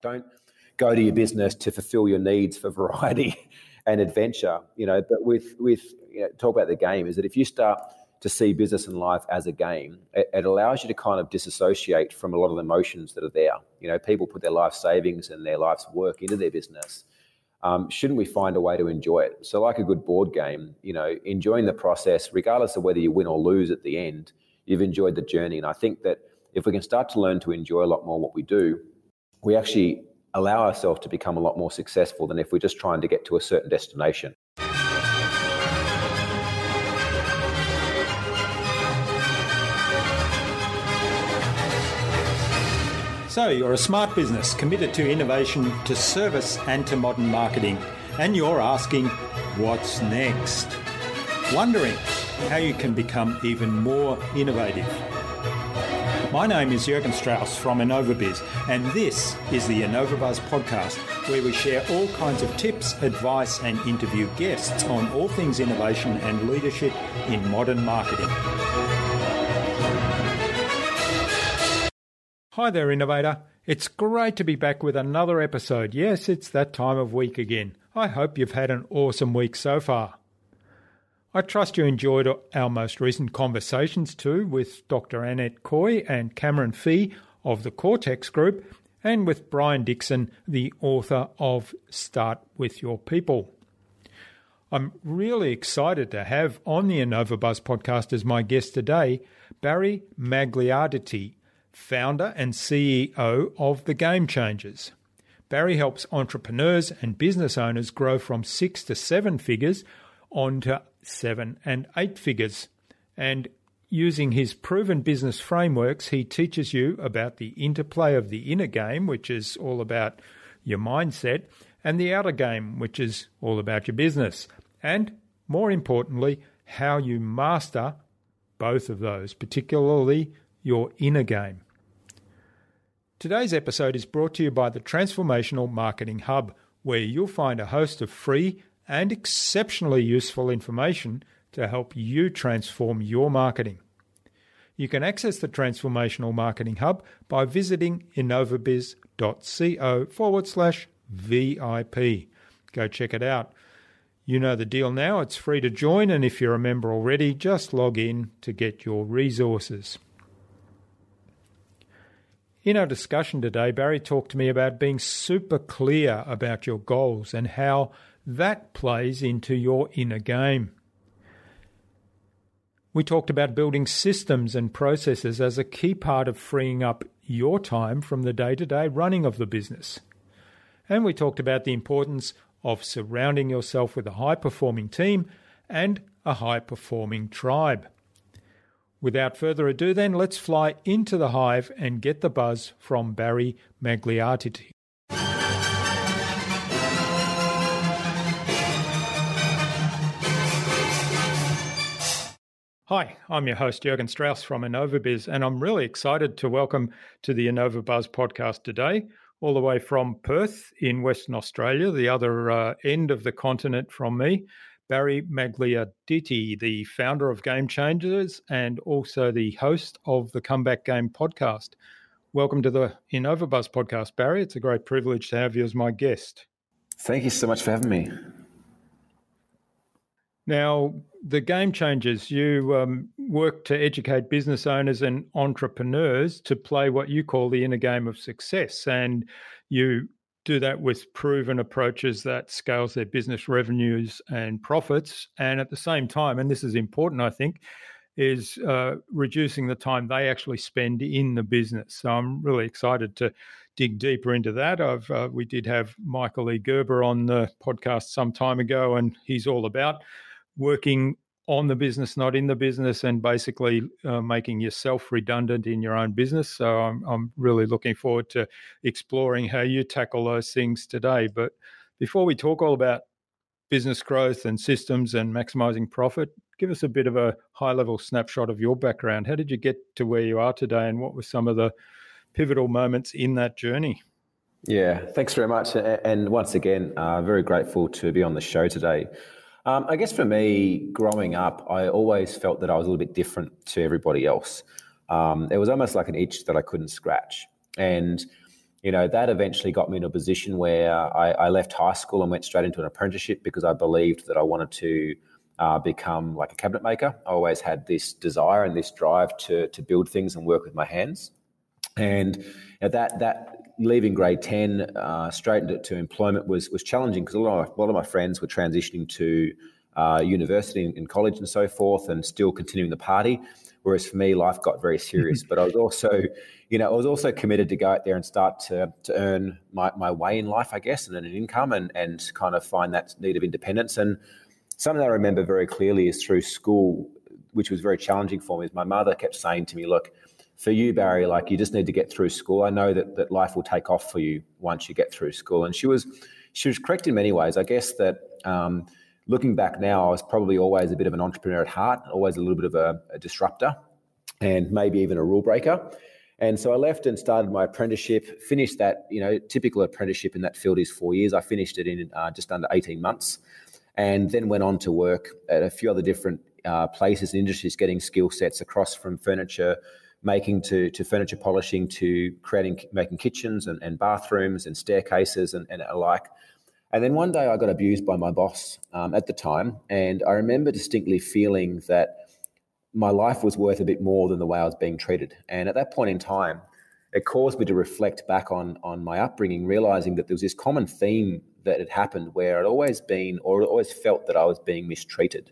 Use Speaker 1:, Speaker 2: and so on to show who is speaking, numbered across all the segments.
Speaker 1: Don't go to your business to fulfill your needs for variety and adventure, but with talk about the game is that if you start to see business and life as a game, it allows you to kind of disassociate from a lot of the emotions that are there. People put their life savings and their life's work into their business. Shouldn't we find a way to enjoy it? So like a good board game, enjoying the process, regardless of whether you win or lose at the end, you've enjoyed the journey. And I think that if we can start to learn to enjoy a lot more what we do, we actually allow ourselves to become a lot more successful than if we're just trying to get to a certain destination.
Speaker 2: So you're a smart business committed to innovation, to service and to modern marketing. And you're asking, what's next? Wondering how you can become even more innovative. My name is Jürgen Strauss from InnovaBiz, and this is the InnovaBuzz podcast, where we share all kinds of tips, advice and interview guests on all things innovation and leadership in modern marketing. Hi there, Innovator. It's great to be back with another episode. Yes, it's that time of week again. I hope you've had an awesome week so far. I trust you enjoyed our most recent conversations too with Dr. Annette Coy and Cameron Fee of the Cortex Group and with Brian Dixon, the author of Start With Your People. I'm really excited to have on the InnovaBuzz podcast as my guest today, Barry Magliarditi, founder and CEO of The Game Changers. Barry helps entrepreneurs and business owners grow from 6 to 7 figures onto 7 and 8 figures. And using his proven business frameworks, he teaches you about the interplay of the inner game, which is all about your mindset, and the outer game, which is all about your business. And more importantly, how you master both of those, particularly your inner game. Today's episode is brought to you by the Transformational Marketing Hub, where you'll find a host of free and exceptionally useful information to help you transform your marketing. You can access the Transformational Marketing Hub by visiting innovabiz.co/VIP. Go check it out. You know the deal now. It's free to join, and if you're a member already, just log in to get your resources. In our discussion today, Barry talked to me about being super clear about your goals and how that plays into your inner game. We talked about building systems and processes as a key part of freeing up your time from the day-to-day running of the business. And we talked about the importance of surrounding yourself with a high-performing team and a high-performing tribe. Without further ado then, let's fly into the hive and get the buzz from Barry Magliarditi. Hi, I'm your host Jürgen Strauss from InnovaBiz, and I'm really excited to welcome to the InnovaBuzz podcast today, all the way from Perth in Western Australia, the other end of the continent from me, Barry Magliarditi, the founder of Game Changers and also the host of the Comeback Game podcast. Welcome to the InnovaBuzz podcast, Barry. It's a great privilege to have you as my guest.
Speaker 1: Thank you so much for having me.
Speaker 2: Now, the Game Changers, you work to educate business owners and entrepreneurs to play what you call the inner game of success, and you do that with proven approaches that scales their business revenues and profits, and at the same time, and this is important, I think, is reducing the time they actually spend in the business. So I'm really excited to dig deeper into that. We did have Michael E. Gerber on the podcast some time ago, and he's all about working on the business, not in the business, and basically making yourself redundant in your own business. So I'm really looking forward to exploring how you tackle those things today. But before we talk all about business growth and systems and maximizing profit, give us a bit of a high-level snapshot of your background. How did you get to where you are today, and what were some of the pivotal moments in that journey?
Speaker 1: Yeah, thanks very much. And once again, very grateful to be on the show today. I guess for me, growing up, I always felt that I was a little bit different to everybody else. It was almost like an itch that I couldn't scratch. And that eventually got me in a position where I left high school and went straight into an apprenticeship because I believed that I wanted to become like a cabinet maker. I always had this desire and this drive to build things and work with my hands. And that leaving grade 10 straight into employment was challenging because a lot of my friends were transitioning to university and college and so forth, and still continuing the party. Whereas for me, life got very serious. But I was also committed to go out there and start to earn my way in life, I guess, and an income and kind of find that need of independence. And something that I remember very clearly is through school, which was very challenging for me, is my mother kept saying to me, look, for you, Barry, like you just need to get through school. I know that life will take off for you once you get through school. And she was correct in many ways. I guess that looking back now, I was probably always a bit of an entrepreneur at heart, always a little bit of a disruptor and maybe even a rule breaker. And so I left and started my apprenticeship, finished that, typical apprenticeship in that field is 4 years. I finished it in just under 18 months and then went on to work at a few other different places and industries, getting skill sets across from furniture making to furniture polishing to making kitchens and bathrooms and staircases and alike. And then one day I got abused by my boss at the time, and I remember distinctly feeling that my life was worth a bit more than the way I was being treated. And at that point in time, it caused me to reflect back on my upbringing, realizing that there was this common theme that had happened where I'd always felt that I was being mistreated.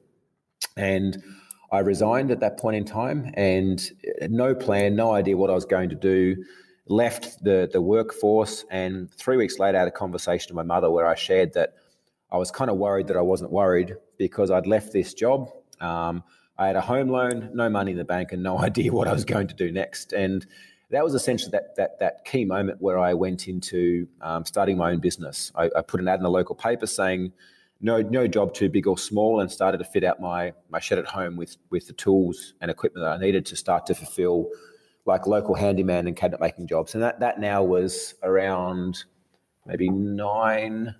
Speaker 1: And I resigned at that point in time and no plan, no idea what I was going to do, left the workforce, and 3 weeks later I had a conversation with my mother where I shared that I was kind of worried that I wasn't worried because I'd left this job. I had a home loan, no money in the bank, and no idea what I was going to do next. And that was essentially that key moment where I went into starting my own business. I put an ad in the local paper saying, no job too big or small, and started to fit out my shed at home with the tools and equipment that I needed to start to fulfill like local handyman and cabinet making jobs. And that now was around maybe I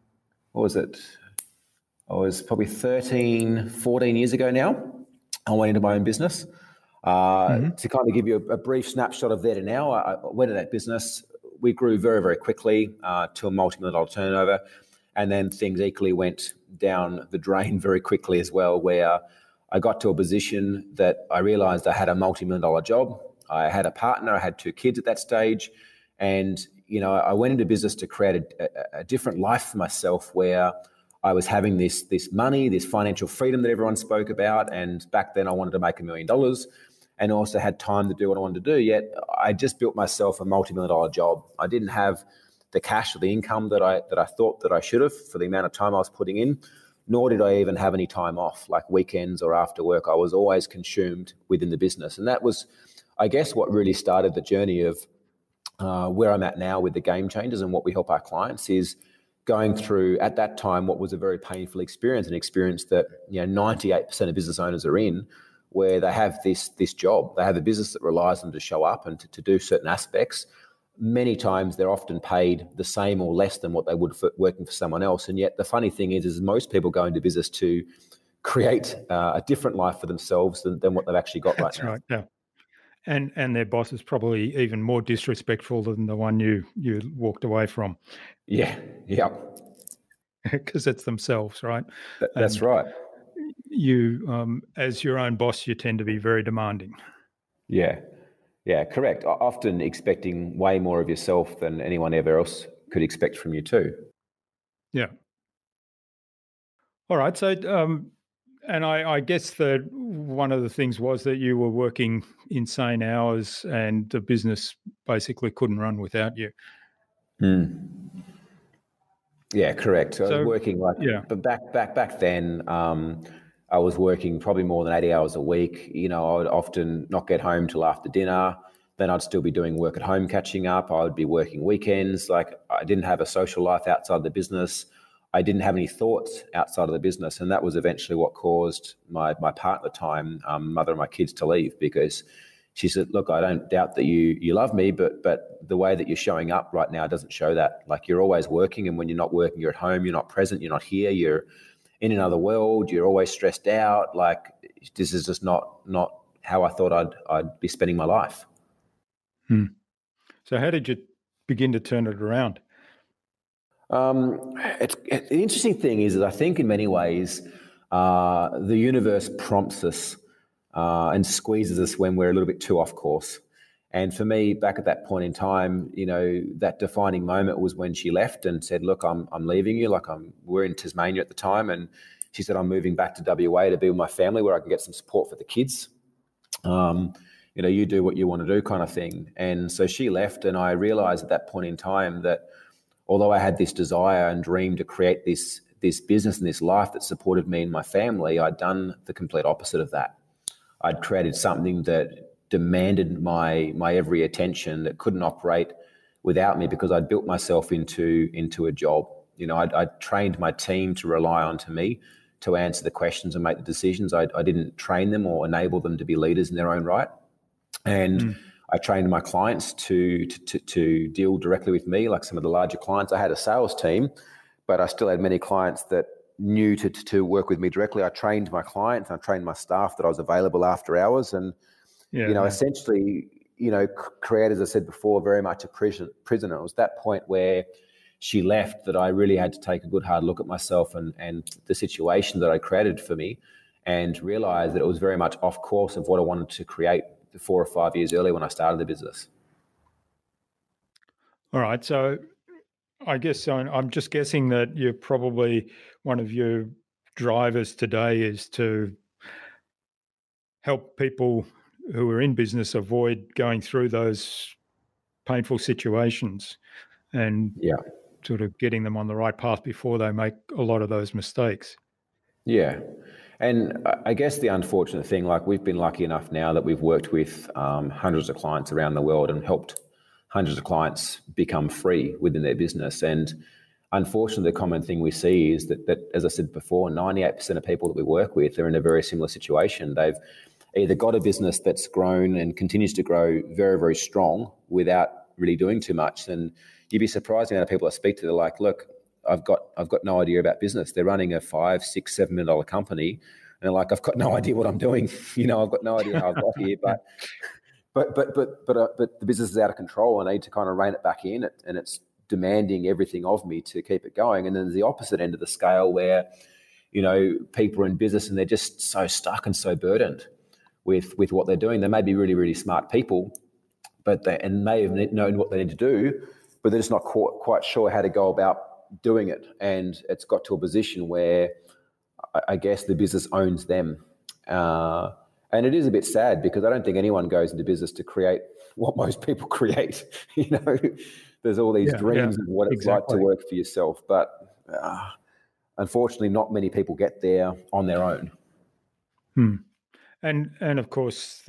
Speaker 1: was probably 13, 14 years ago now. I went into my own business. To kind of give you a brief snapshot of there to now, I went into that business. We grew very, very quickly to a multi-million dollar turnover. And then things equally went down the drain very quickly as well, where I got to a position that I realized I had a multi-million dollar job. I had a partner, I had 2 kids at that stage. And, I went into business to create a different life for myself where I was having this money, this financial freedom that everyone spoke about. And back then I wanted to make $1 million and also had time to do what I wanted to do. Yet I just built myself a multi-million dollar job. I didn't have the cash or the income that I thought that I should have for the amount of time I was putting in, nor did I even have any time off, like weekends or after work. I was always consumed within the business. And that was, I guess, what really started the journey of where I'm at now with the Game Changers and what we help our clients is going through, at that time, what was a very painful experience, an experience that 98% of business owners are in, where they have this job. They have a business that relies on them to show up and to do certain aspects. Many times they're often paid the same or less than what they would for working for someone else. And yet the funny thing is most people go into business to create a different life for themselves than what they've actually got right now.
Speaker 2: That's right, yeah. And their boss is probably even more disrespectful than the one you walked away from.
Speaker 1: Yeah.
Speaker 2: Because it's themselves, right?
Speaker 1: That's right.
Speaker 2: You, as your own boss, you tend to be very demanding.
Speaker 1: Yeah, correct. Often expecting way more of yourself than anyone ever else could expect from you too.
Speaker 2: Yeah. All right. So, and I guess that one of the things was that you were working insane hours and the business basically couldn't run without you.
Speaker 1: Yeah, correct. So I was working but back then, I was working probably more than 80 hours a week. I would often not get home till after dinner. Then I'd still be doing work at home, catching up. I would be working weekends. Like I didn't have a social life outside the business. I didn't have any thoughts outside of the business. And that was eventually what caused my partner at the time, mother of my kids, to leave, because she said, look, I don't doubt that you love me, but the way that you're showing up right now doesn't show that. Like you're always working, and when you're not working, you're at home, you're not present, you're not here, you're in another world, you're always stressed out. Like this is just not how I thought I'd be spending my life.
Speaker 2: So how did you begin to turn it around?
Speaker 1: The interesting thing is that I think in many ways the universe prompts us and squeezes us when we're a little bit too off course. And for me, back at that point in time, that defining moment was when she left and said, "Look, I'm leaving you." We're in Tasmania at the time, and she said, "I'm moving back to WA to be with my family where I can get some support for the kids. You do what you want to do," kind of thing. And so she left, and I realized at that point in time that although I had this desire and dream to create this business and this life that supported me and my family, I'd done the complete opposite of that. I'd created something that demanded my every attention, that couldn't operate without me, because I'd built myself into a job. I'd trained my team to rely on to me to answer the questions and make the decisions. I didn't train them or enable them to be leaders in their own right. And I trained my clients to deal directly with me, like some of the larger clients. I had a sales team, but I still had many clients that knew to work with me directly. I trained my clients, I trained my staff that I was available after hours, and essentially, created, as I said before, very much a prisoner. It was that point where she left that I really had to take a good hard look at myself and the situation that I created for me, and realize that it was very much off course of what I wanted to create 4 or 5 years earlier when I started the business.
Speaker 2: All right. So I guess I'm just guessing that you're probably, one of your drivers today is to help people who are in business avoid going through those painful situations and sort of getting them on the right path before they make a lot of those mistakes.
Speaker 1: Yeah. And I guess the unfortunate thing, like, we've been lucky enough now that we've worked with hundreds of clients around the world and helped hundreds of clients become free within their business. And unfortunately, the common thing we see is that, as I said before, 98% of people that we work with are in a very similar situation. They've either got a business that's grown and continues to grow very, very strong without really doing too much. And you'd be surprised the amount of people I speak to. They're like, "Look, I've got no idea about business." They're running a $5, $6, $7 million company, and they're like, "I've got no idea what I'm doing. I've got no idea how I've got here." But the business is out of control, and I need to kind of rein it back in, and it's demanding everything of me to keep it going. And then there's the opposite end of the scale where, people are in business and they're just so stuck and so burdened with what they're doing. They may be really, really smart people, but they may have known what they need to do, but they're just not quite sure how to go about doing it. And it's got to a position where I guess the business owns them. And it is a bit sad, because I don't think anyone goes into business to create what most people create. There's all these dreams of what it's like to work for yourself. But unfortunately, not many people get there on their own.
Speaker 2: And of course,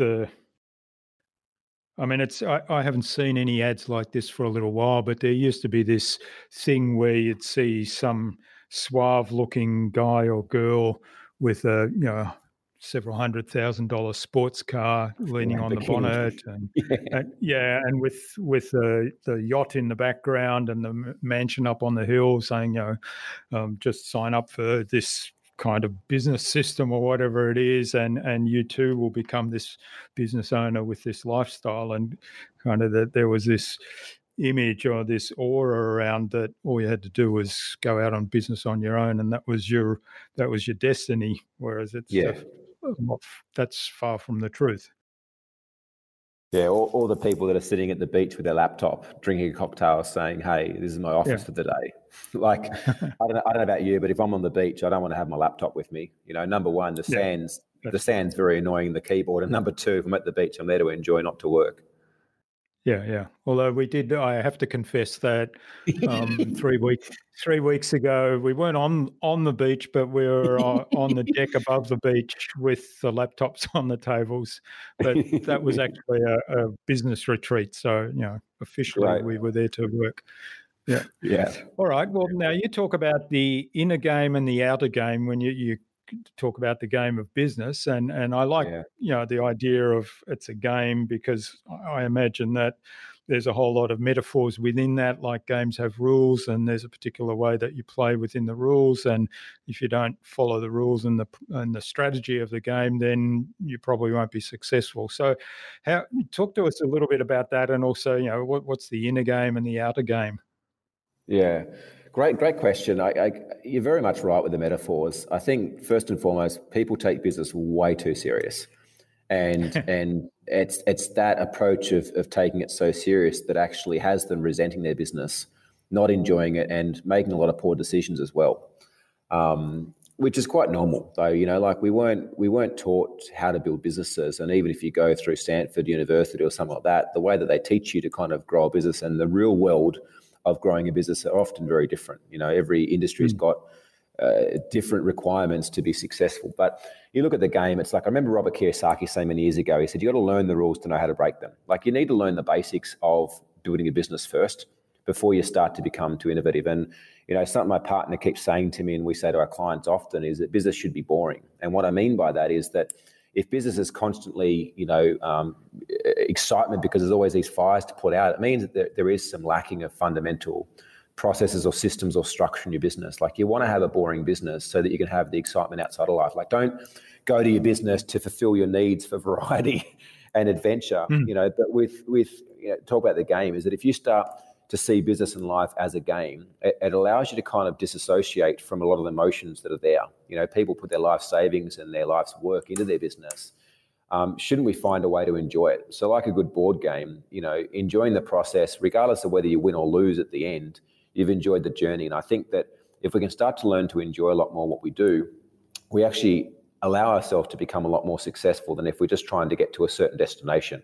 Speaker 2: I haven't seen any ads like this for a little while, but there used to be this thing where you'd see some suave-looking guy or girl with a several $100,000 sports car leaning on the bonnet, and and with the yacht in the background and the mansion up on the hill, saying, just sign up for this kind of business system or whatever it is, and you too will become this business owner with this lifestyle. And kind of that there was this image or this aura around that all you had to do was go out on business on your own, and that was your destiny. Whereas that's far from the truth.
Speaker 1: Yeah, all the people that are sitting at the beach with their laptop, drinking a cocktail, saying, "Hey, this is my office for the day." Like, I don't know about you, but if I'm on the beach, I don't want to have my laptop with me. Number one, the sand's very annoying, the keyboard, and number two, if I'm at the beach, I'm there to enjoy, not to work.
Speaker 2: Yeah. Although I have to confess that 3 weeks ago, we weren't on the beach, but we were on the deck above the beach with the laptops on the tables. But that was actually a business retreat. So, officially we were there to work. Yeah.
Speaker 1: Yeah.
Speaker 2: All right. Well, now you talk about the inner game and the outer game when you talk about the game of business, and I like the idea of it's a game, because I imagine that there's a whole lot of metaphors within that, like games have rules and there's a particular way that you play within the rules. And if you don't follow the rules and the strategy of the game, then you probably won't be successful. So talk to us a little bit about that, and also, what's the inner game and the outer game?
Speaker 1: Yeah, great question. You're very much right with the metaphors. I think first and foremost, people take business way too serious, and it's that approach of taking it so serious that actually has them resenting their business, not enjoying it, and making a lot of poor decisions as well. Which is quite normal, though. Like we weren't taught how to build businesses, and even if you go through Stanford University or something like that, the way that they teach you to kind of grow a business and the real world of growing a business are often very different. Every industry's got different requirements to be successful. But you look at the game, it's like, I remember Robert Kiyosaki saying many years ago, he said, you got to learn the rules to know how to break them. Like, you need to learn the basics of building a business first before you start to become too innovative. And, something my partner keeps saying to me, and we say to our clients often, is that business should be boring. And what I mean by that is that if business is constantly, excitement because there's always these fires to put out, it means that there is some lacking of fundamental processes or systems or structure in your business. Like, you want to have a boring business so that you can have the excitement outside of life. Like, don't go to your business to fulfill your needs for variety and adventure. But with talk about the game, is that if you start to see business and life as a game, it allows you to kind of disassociate from a lot of the emotions that are there. People put their life savings and their life's work into their business. Shouldn't we find a way to enjoy it? So like a good board game, enjoying the process, regardless of whether you win or lose at the end, you've enjoyed the journey. And I think that if we can start to learn to enjoy a lot more what we do, we actually allow ourselves to become a lot more successful than if we're just trying to get to a certain destination.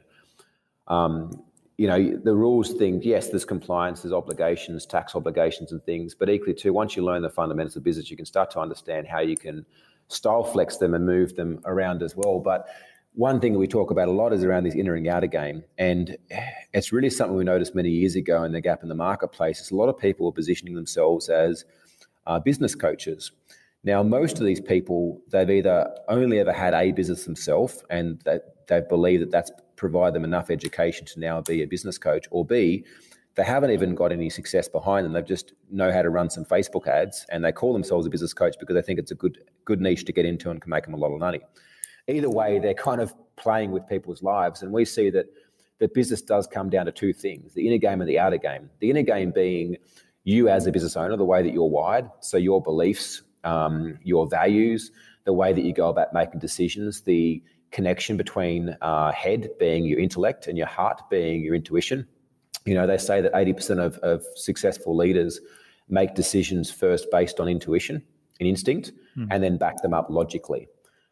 Speaker 1: The rules thing, yes, there's compliance, there's obligations, tax obligations and things, but equally too, once you learn the fundamentals of business, you can start to understand how you can style flex them and move them around as well. But one thing that we talk about a lot is around this inner and outer game. And it's really something we noticed many years ago in the gap in the marketplace. Is a lot of people are positioning themselves as business coaches. Now, most of these people, they've either only ever had a business themselves and that they believe that that's provide them enough education to now be a business coach, or B, they haven't even got any success behind them. They just know how to run some Facebook ads and they call themselves a business coach because they think it's a good niche to get into and can make them a lot of money. Either way, they're kind of playing with people's lives. And we see that business does come down to two things, the inner game and the outer game. The inner game being you as a business owner, the way that you're wired, so your beliefs, your values, the way that you go about making decisions, the connection between head being your intellect and your heart being your intuition. They say that 80% of successful leaders make decisions first based on intuition and instinct, and then back them up logically.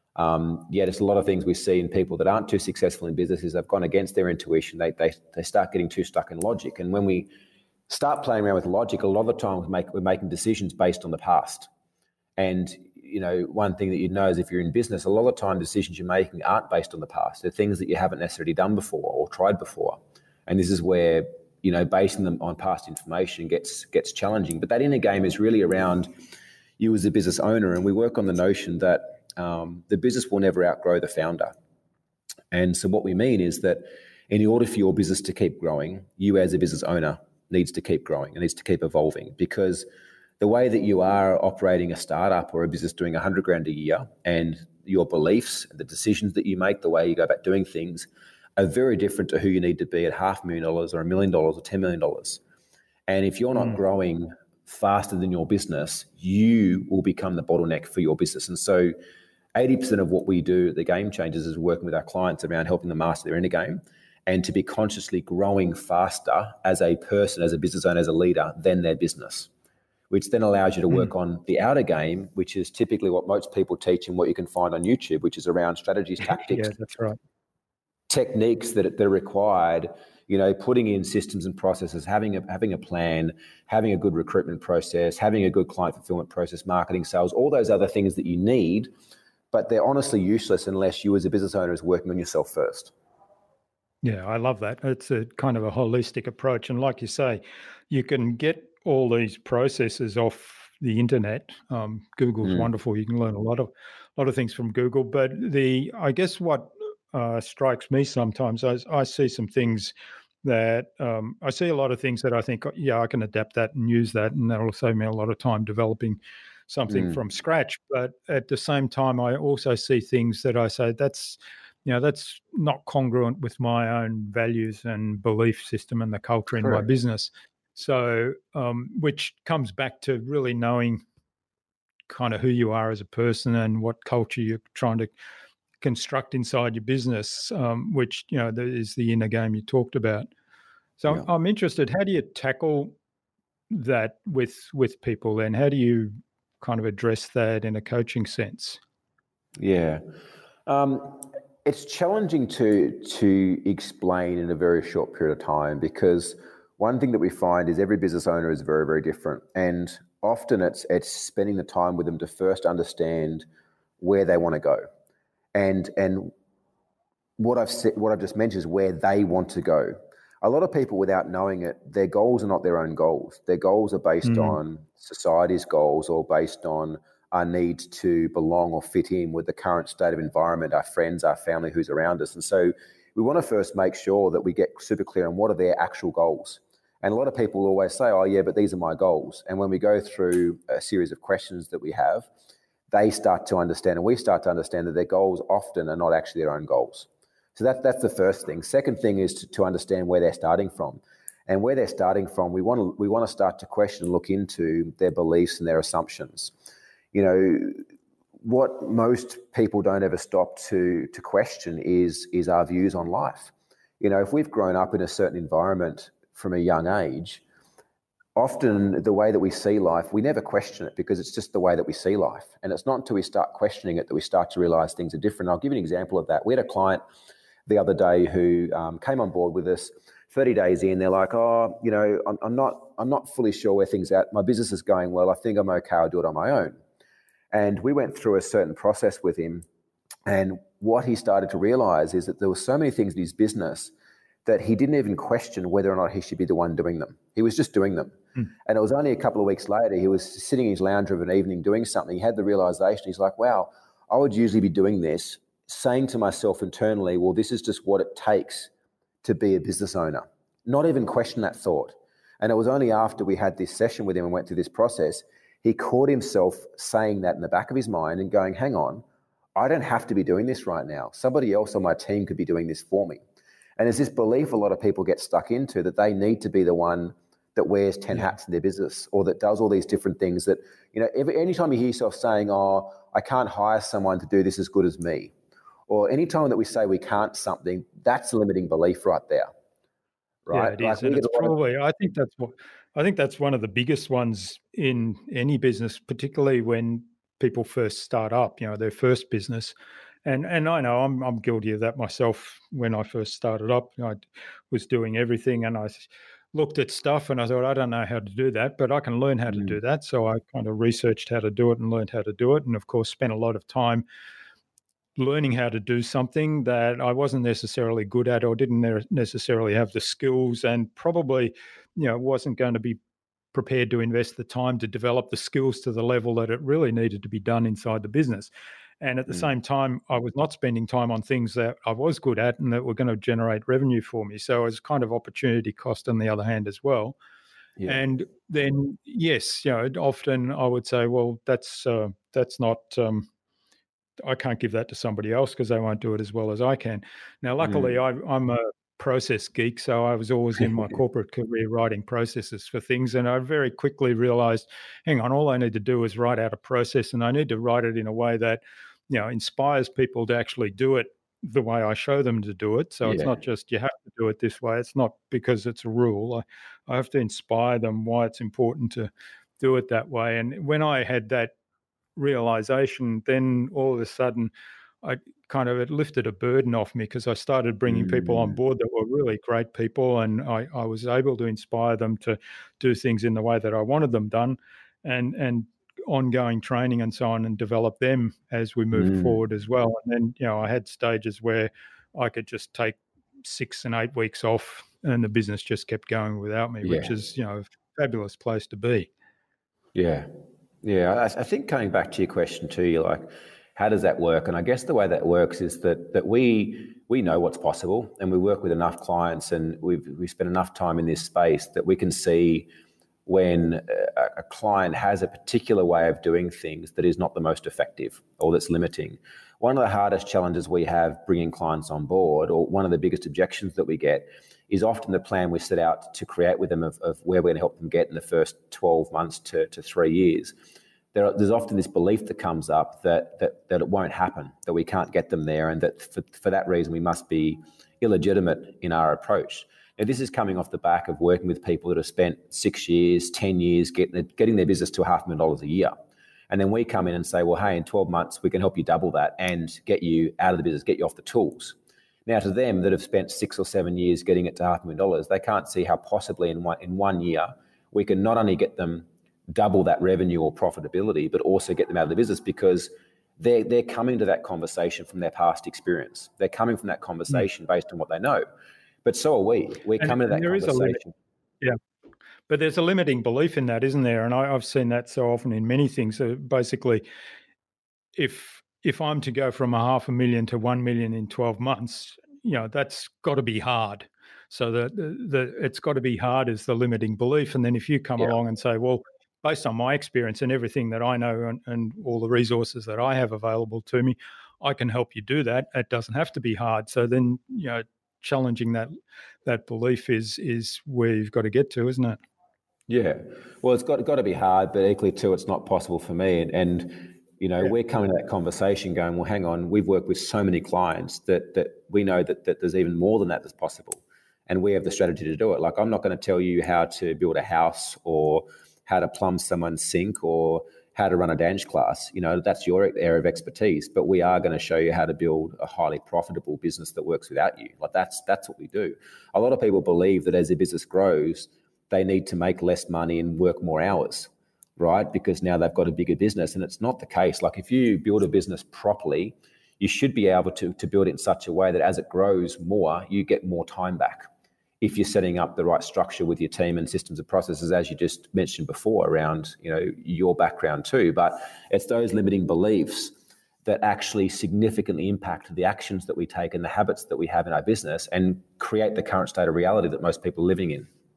Speaker 1: Yet it's a lot of things we see in people that aren't too successful in businesses. They've gone against their intuition. They start getting too stuck in logic. And when we start playing around with logic, a lot of the time we're making decisions based on the past. And one thing that you'd know is if you're in business, a lot of the time decisions you're making aren't based on the past. They're things that you haven't necessarily done before or tried before. And this is where, basing them on past information gets challenging. But that inner game is really around you as a business owner. And we work on the notion that the business will never outgrow the founder. And so what we mean is that in order for your business to keep growing, you as a business owner needs to keep growing and needs to keep evolving, because the way that you are operating a startup or a business doing $100,000 a year, and your beliefs, the decisions that you make, the way you go about doing things, are very different to who you need to be at $500,000 or $1 million or $10 million. And if you're not growing faster than your business, you will become the bottleneck for your business. And so 80% of what we do at the Game Changers is working with our clients around helping them master their inner game and to be consciously growing faster as a person, as a business owner, as a leader than their business, which then allows you to work on the outer game, which is typically what most people teach and what you can find on YouTube, which is around strategies, tactics,
Speaker 2: that's right,
Speaker 1: techniques that are required, putting in systems and processes, having a plan, having a good recruitment process, having a good client fulfillment process, marketing, sales, all those other things that you need, but they're honestly useless unless you as a business owner is working on yourself first.
Speaker 2: Yeah, I love that. It's a kind of a holistic approach. And like you say, you can get all these processes off the internet. Google's wonderful. You can learn a lot of things from Google. But I guess what strikes me sometimes, I see some things that I see a lot of things that I think, yeah, I can adapt that and use that, and that'll save me a lot of time developing something from scratch. But at the same time, I also see things that I say that's not congruent with my own values and belief system and the culture in my
Speaker 1: Correct.
Speaker 2: business. So, which comes back to really knowing kind of who you are as a person and what culture you're trying to construct inside your business, which, there is the inner game you talked about. So
Speaker 1: Yeah.
Speaker 2: I'm interested, how do you tackle that with people then? How do you kind of address that in a coaching sense?
Speaker 1: Yeah. It's challenging to explain in a very short period of time, because one thing that we find is every business owner is very, very different. And often it's spending the time with them to first understand where they want to go. And what I've just mentioned is where they want to go. A lot of people, without knowing it, their goals are not their own goals. Their goals are based on society's goals, or based on our need to belong or fit in with the current state of environment, our friends, our family, who's around us. And so we want to first make sure that we get super clear on what are their actual goals. And a lot of people always say, oh yeah, but these are my goals. And when we go through a series of questions that we have, they start to understand, and we start to understand, that their goals often are not actually their own goals. So that's the first thing. Second thing is to understand where they're starting from. And where they're starting from, we want to start to question and look into their beliefs and their assumptions. What most people don't ever stop to question is our views on life. If we've grown up in a certain environment from a young age, often the way that we see life, we never question it, because it's just the way that we see life. And it's not until we start questioning it that we start to realize things are different. I'll give you an example of that. We had a client the other day who came on board with us. 30 days in, they're like, oh, I'm not fully sure where things are at. My business is going well. I think I'm okay. I'll do it on my own. And we went through a certain process with him. And what he started to realize is that there were so many things in his business that he didn't even question whether or not he should be the one doing them. He was just doing them. And it was only a couple of weeks later, he was sitting in his lounge of an evening doing something. He had the realization. He's like, wow, I would usually be doing this, saying to myself internally, well, this is just what it takes to be a business owner. Not even question that thought. And it was only after we had this session with him and went through this process, he caught himself saying that in the back of his mind and going, hang on, I don't have to be doing this right now. Somebody else on my team could be doing this for me. And there's this belief a lot of people get stuck into, that they need to be the one that wears 10 hats in their business, or that does all these different things that, anytime you hear yourself saying, oh, I can't hire someone to do this as good as me, or anytime that we say we can't something, that's a limiting belief right there. Right?
Speaker 2: Yeah, it is. And it's probably, I think that's one of the biggest ones in any business, particularly when people first start up, their first business. And I know I'm guilty of that myself. When I first started up, I was doing everything, and I looked at stuff and I thought, I don't know how to do that, but I can learn how to do that. So I kind of researched how to do it and learned how to do it. And of course, spent a lot of time learning how to do something that I wasn't necessarily good at, or didn't necessarily have the skills, and probably, wasn't going to be prepared to invest the time to develop the skills to the level that it really needed to be done inside the business. And at the same time, I was not spending time on things that I was good at and that were going to generate revenue for me. So it was kind of opportunity cost on the other hand as well. Yeah. And then, yes, often I would say, well, that's not, I can't give that to somebody else because they won't do it as well as I can. Now, luckily, I'm a process geek, so I was always in my corporate career writing processes for things, and I very quickly realized, hang on, all I need to do is write out a process, and I need to write it in a way that, inspires people to actually do it the way I show them to do it. So it's not just you have to do it this way. It's not because it's a rule. I have to inspire them why it's important to do it that way. And when I had that realization, then all of a sudden it lifted a burden off me, because I started bringing people on board that were really great people, and I was able to inspire them to do things in the way that I wanted them done, and ongoing training and so on, and develop them as we moved forward as well. And then, I had stages where I could just take 6 and 8 weeks off and the business just kept going without me, which is, a fabulous place to be.
Speaker 1: Yeah. Yeah. I think coming back to your question too, you're like, how does that work? And I guess the way that works is that we we know what's possible, and we work with enough clients, and we spend enough time in this space that we can see when a client has a particular way of doing things that is not the most effective or that's limiting. One of the hardest challenges we have bringing clients on board, or one of the biggest objections that we get, is often the plan we set out to create with them of where we're going to help them get in the first 12 months to 3 years. There's often this belief that comes up that it won't happen, that we can't get them there, and that for that reason we must be illegitimate in our approach. Now, this is coming off the back of working with people that have spent 6 years, 10 years getting their business to $500,000 a year. And then we come in and say, well, hey, in 12 months, we can help you double that and get you out of the business, get you off the tools. Now, to them that have spent 6 or 7 years getting it to $500,000, they can't see how possibly in 1 year we can not only get them double that revenue or profitability, but also get them out of the business, because they're coming to that conversation from their past experience. They're coming from that conversation based on what they know. But so are we. We're coming to that conversation.
Speaker 2: Yeah. But there's a limiting belief in that, isn't there? And I've seen that so often in many things. So basically, if I'm to go from $500,000 to 1 million in 12 months, that's got to be hard. So the it's got to be hard is the limiting belief. And then if you come along and say, well, based on my experience and everything that I know and all the resources that I have available to me, I can help you do that. It doesn't have to be hard. So then, challenging that belief is where you've got to get to, isn't it?
Speaker 1: Yeah. Well, it's got to be hard, but equally too, it's not possible for me. And we're coming to that conversation going, well, hang on, we've worked with so many clients that we know that there's even more than that that's possible. And we have the strategy to do it. Like, I'm not going to tell you how to build a house or how to plumb someone's sink or how to run a dance class. That's your area of expertise, but we are going to show you how to build a highly profitable business that works without you. Like, that's what we do. A lot of people believe that as their business grows, they need to make less money and work more hours, right? Because now they've got a bigger business, and it's not the case. Like, if you build a business properly, you should be able to build it in such a way that as it grows more, you get more time back. If you're setting up the right structure with your team and systems and processes, as you just mentioned before, around your background too. But it's those limiting beliefs that actually significantly impact the actions that we take and the habits that we have in our business and create the current state of reality that most people are living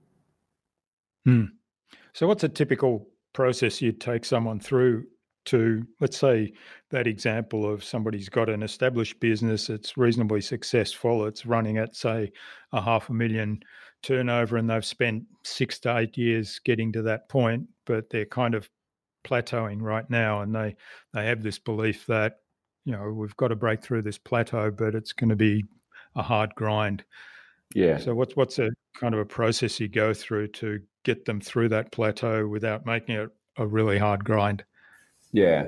Speaker 1: in.
Speaker 2: So what's a typical process you'd take someone through to, let's say, that example of somebody's got an established business, it's reasonably successful, it's running at, say, $500,000 turnover, and they've spent 6 to 8 years getting to that point, but they're kind of plateauing right now, and they have this belief that, we've got to break through this plateau, but it's going to be a hard grind.
Speaker 1: Yeah.
Speaker 2: So what's a kind of a process you go through to get them through that plateau without making it a really hard grind?
Speaker 1: Yeah.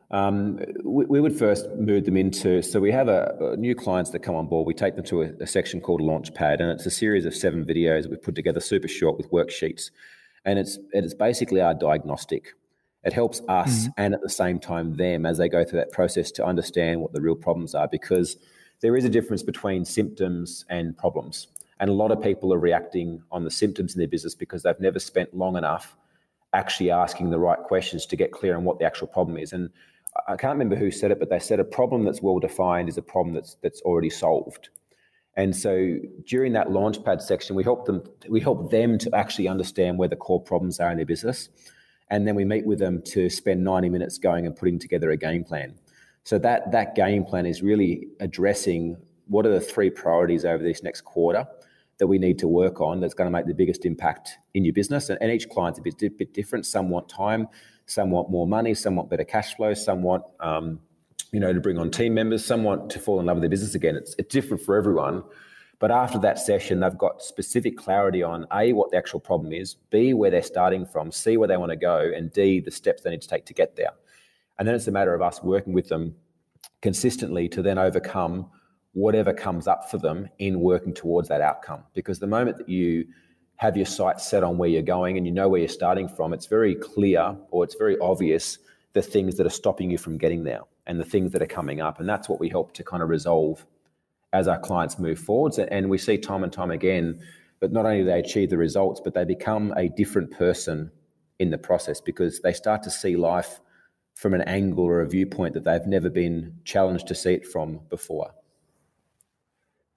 Speaker 1: We would first move them into, so we have new clients that come on board. We take them to a section called Launchpad, and it's a series of 7 videos that we put together super short with worksheets. And it's basically our diagnostic. It helps us and at the same time them as they go through that process to understand what the real problems are, because there is a difference between symptoms and problems. And a lot of people are reacting on the symptoms in their business because they've never spent long enough actually asking the right questions to get clear on what the actual problem is. And I can't remember who said it, but they said a problem that's well defined is a problem that's already solved. And so during that Launchpad section, we help them to actually understand where the core problems are in their business. And then we meet with them to spend 90 minutes going and putting together a game plan. So that game plan is really addressing what are the 3 priorities over this next quarter that we need to work on that's going to make the biggest impact in your business. And each client's a bit different. Some want time, some want more money, some want better cash flow, some want to bring on team members, some want to fall in love with their business again. It's different for everyone. But after that session, they've got specific clarity on A, what the actual problem is, B, where they're starting from, C, where they want to go, and D, the steps they need to take to get there. And then it's a matter of us working with them consistently to then overcome whatever comes up for them in working towards that outcome. Because the moment that you have your sights set on where you're going and you know where you're starting from, it's very clear, or it's very obvious, the things that are stopping you from getting there and the things that are coming up. And that's what we help to kind of resolve as our clients move forwards. And we see time and time again that not only do they achieve the results, but they become a different person in the process, because they start to see life from an angle or a viewpoint that they've never been challenged to see it from before.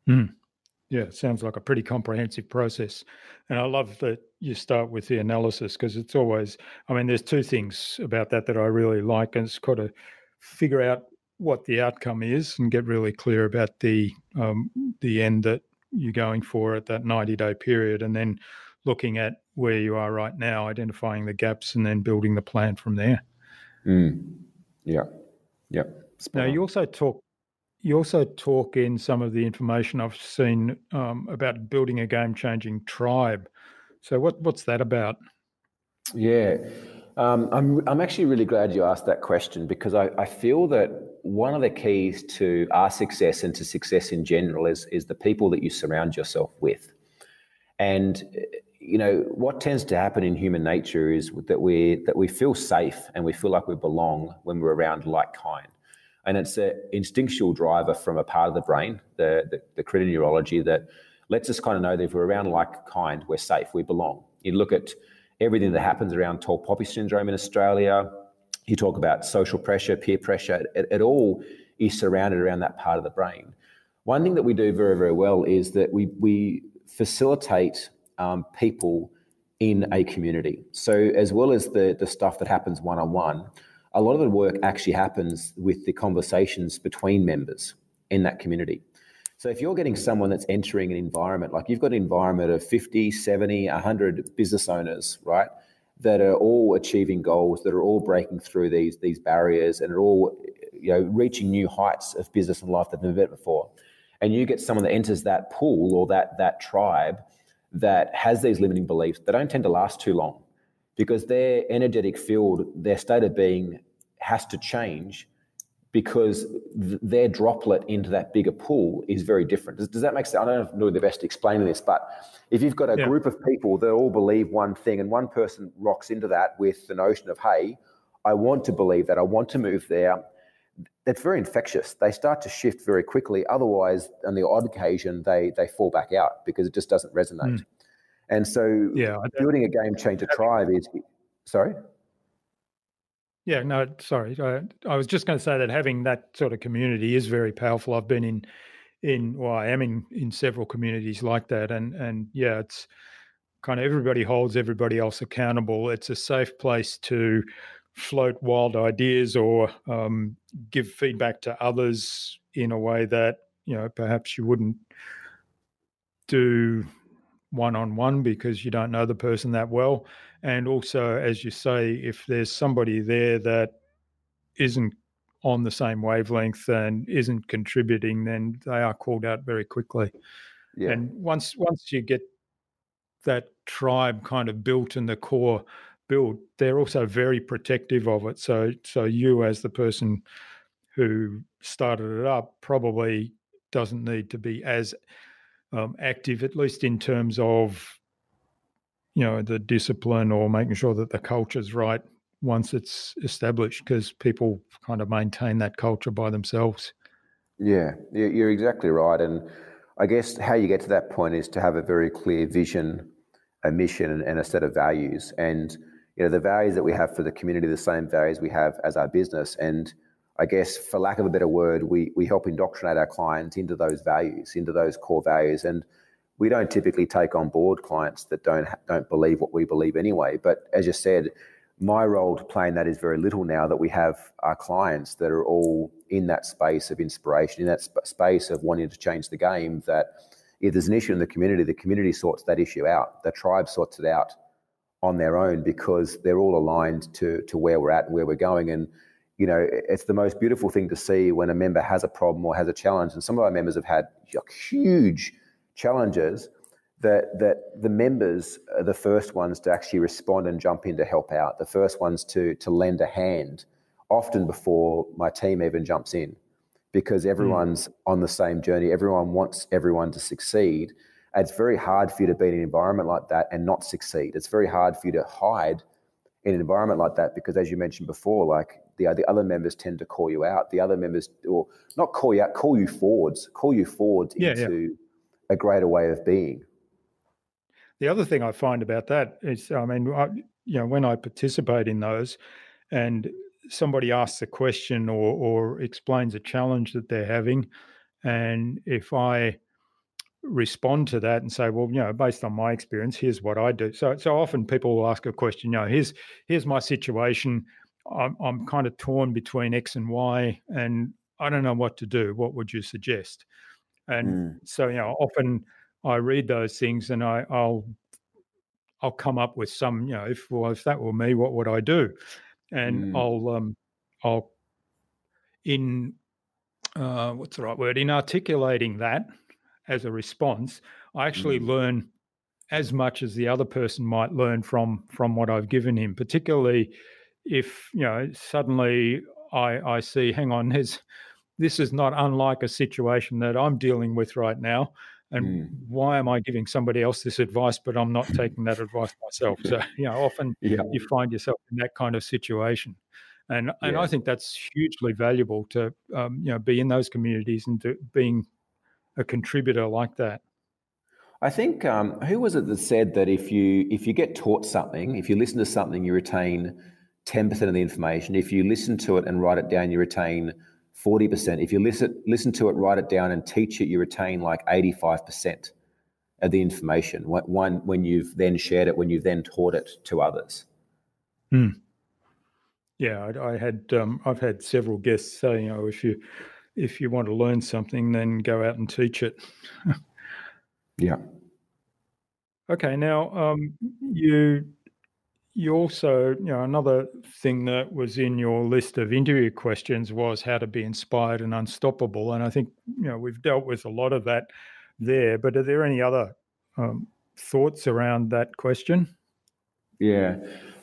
Speaker 2: Mm. Yeah, it sounds like a pretty comprehensive process. And I love that you start with the analysis because it's always, I mean, there's two things about that I really like, and it's got to figure out what the outcome is and get really clear about the end that you're going for at that 90-day period, and then looking at where you are right now, identifying the gaps, and then building the plan from there.
Speaker 1: Yeah.
Speaker 2: Now, you also talk in some of the information I've seen about building a game-changing tribe. So what's that about?
Speaker 1: Yeah. I'm actually really glad you asked that question, because I feel that one of the keys to our success and to success in general is the people that you surround yourself with. And what tends to happen in human nature is that we feel safe and we feel like we belong when we're around like kind. And it's an instinctual driver from a part of the brain, the cranial neurology, that lets us kind of know that if we're around like kind, we're safe, we belong. You look at everything that happens around tall poppy syndrome in Australia. You talk about social pressure, peer pressure. It all is surrounded around that part of the brain. One thing that we do very, very well is that we facilitate people in a community. So as well as the stuff that happens one-on-one, a lot of the work actually happens with the conversations between members in that community. So if you're getting someone that's entering an environment, like you've got an environment of 50, 70, 100 business owners, right, that are all achieving goals, that are all breaking through these barriers, and are all reaching new heights of business and life they've never met before. And you get someone that enters that pool or that tribe that has these limiting beliefs, they don't tend to last too long, because their energetic field, their state of being has to change, because their droplet into that bigger pool is very different. Does that make sense? I don't know the best explaining this, but if you've got a group of people that all believe one thing, and one person rocks into that with the notion of, hey, I want to believe that, I want to move there, that's very infectious. They start to shift very quickly. Otherwise, on the odd occasion, they fall back out because it just doesn't resonate. And so building a game changer tribe is, sorry?
Speaker 2: Yeah, no, sorry. I was just going to say that having that sort of community is very powerful. I've been I am in several communities like that. And yeah, it's kind of everybody holds everybody else accountable. It's a safe place to float wild ideas or give feedback to others in a way that, perhaps you wouldn't do one-on-one because you don't know the person that well. And also, as you say, if there's somebody there that isn't on the same wavelength and isn't contributing, then they are called out very quickly. Yeah. And once you get that tribe kind of built and the core built, they're also very protective of it. So you, as the person who started it up, probably doesn't need to be as active, at least in terms of the discipline or making sure that the culture's right once it's established, because people kind of maintain that culture by themselves.
Speaker 1: Yeah, you're exactly right. And I guess how you get to that point is to have a very clear vision, a mission, and a set of values. And the values that we have for the community, the same values we have as our business. And I guess, for lack of a better word, we help indoctrinate our clients into those values, into those core values. And we don't typically take on board clients that don't believe what we believe anyway. But as you said, my role to play in that is very little now that we have our clients that are all in that space of inspiration, in that space of wanting to change the game, that if there's an issue in the community sorts that issue out. The tribe sorts it out on their own, because they're all aligned to where we're at and where we're going. And, it's the most beautiful thing to see when a member has a problem or has a challenge. And some of our members have had huge challenges, that the members are the first ones to actually respond and jump in to help out, the first ones to lend a hand, often before my team even jumps in, because everyone's on the same journey. Everyone wants everyone to succeed. And it's very hard for you to be in an environment like that and not succeed. It's very hard for you to hide in an environment like that, because, as you mentioned before, like the other members tend to call you out. The other members, or not call you out, call you forwards into a greater way of being.
Speaker 2: The other thing I find about that is, when I participate in those and somebody asks a question or explains a challenge that they're having, and if I respond to that and say, well, based on my experience, here's what I do. So often people will ask a question, here's my situation. I'm kind of torn between X and Y, and I don't know what to do. What would you suggest? And so, often I read those things and I'll come up with some, if that were me, what would I do? And I'll in what's the right word? In articulating that as a response, I actually learn as much as the other person might learn from what I've given him, particularly if, suddenly I see, hang on, this is not unlike a situation that I'm dealing with right now. And why am I giving somebody else this advice, but I'm not taking that advice myself? So, often you find yourself in that kind of situation. And I think that's hugely valuable to, be in those communities and being a contributor like that.
Speaker 1: I think, who was it that said that if you get taught something, if you listen to something, you retain 10% of the information. If you listen to it and write it down, you retain 40%. If you listen to it, write it down and teach it, you retain like 85% of the information when you've then shared it, when you've then taught it to others.
Speaker 2: Yeah, I've had several guests say, if you want to learn something, then go out and teach it.
Speaker 1: Yeah.
Speaker 2: Okay. Now, you also, another thing that was in your list of interview questions was how to be inspired and unstoppable. And I think, we've dealt with a lot of that there, but are there any other thoughts around that question?
Speaker 1: Yeah.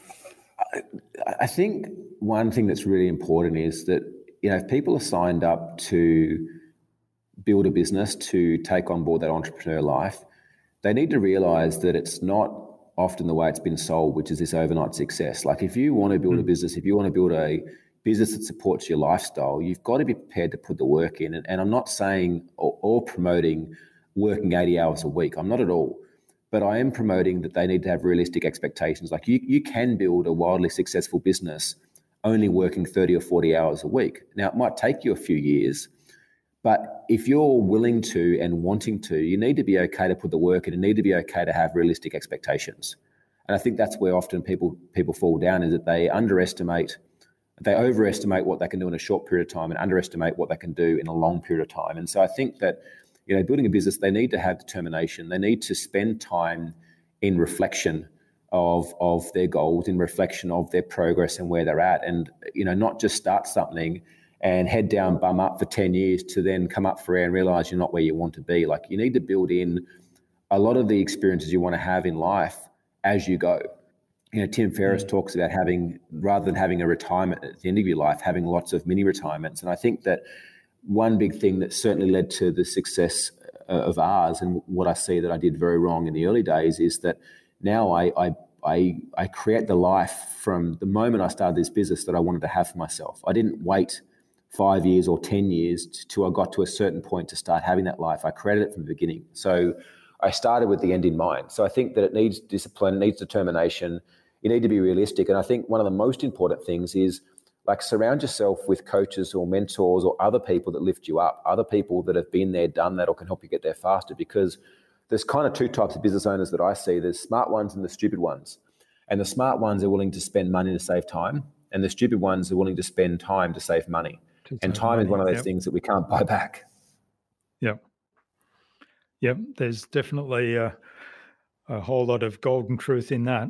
Speaker 1: I think one thing that's really important is that, if people are signed up to build a business, to take on board that entrepreneur life, they need to realize that it's not often the way it's been sold, which is this overnight success. Like if you want to build a business, if you want to build a business that supports your lifestyle, you've got to be prepared to put the work in. And I'm not saying or promoting working 80 hours a week. I'm not at all. But I am promoting that they need to have realistic expectations. Like you can build a wildly successful business only working 30 or 40 hours a week. Now, it might take you a few years, but if you're willing to and wanting to, you need to be okay to put the work in and need to be okay to have realistic expectations. And I think that's where often people fall down, is that they overestimate what they can do in a short period of time and underestimate what they can do in a long period of time. And so I think that, building a business, they need to have determination. They need to spend time in reflection of their goals, in reflection of their progress and where they're at. And, not just start something and head down, bum up for 10 years to then come up for air and realize you're not where you want to be. Like you need to build in a lot of the experiences you want to have in life as you go. Tim Ferriss talks about rather than having a retirement at the end of your life, having lots of mini retirements. And I think that one big thing that certainly led to the success of ours, and what I see that I did very wrong in the early days, is that now I create the life from the moment I started this business that I wanted to have for myself. I didn't wait 5 years or 10 years till I got to a certain point to start having that life. I created it from the beginning. So I started with the end in mind. So I think that it needs discipline, it needs determination. You need to be realistic. And I think one of the most important things is surround yourself with coaches or mentors or other people that lift you up, other people that have been there, done that, or can help you get there faster. Because there's kind of two types of business owners that I see. There's smart ones and the stupid ones. And the smart ones are willing to spend money to save time. And the stupid ones are willing to spend time to save money. And time is one of those things that we can't buy back.
Speaker 2: Yep. There's definitely a whole lot of golden truth in that.